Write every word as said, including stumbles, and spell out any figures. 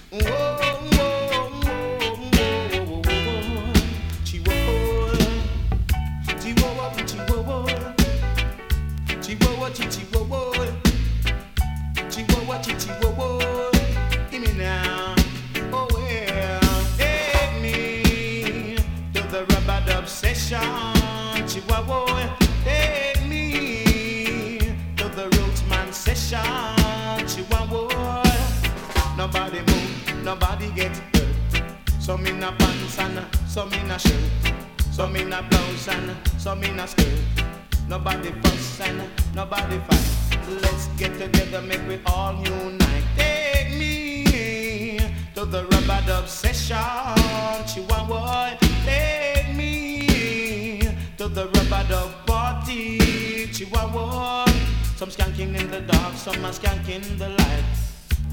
Whoa, whoa, whoa, whoa, whoa. Chihuahua, Chihuahua, Chihuahua, Chihuahua, Chihuahua, Chihuahua, Chihuahua. Give me now. Oh well, take me to the rubber dub session. Chihuahua, take me to the rootsman session. Chihuahua, nobody move, nobody get hurt. Some in a pants and some in a shirt, some in a blouse and some in a skirt. Nobody fuss and nobody fight. Let's get together, make we all unite. Take me to the rubber dub session. Chihuahua, take me to the rubber dub party. Chihuahua, some skanking in the dark, some are skanking the light.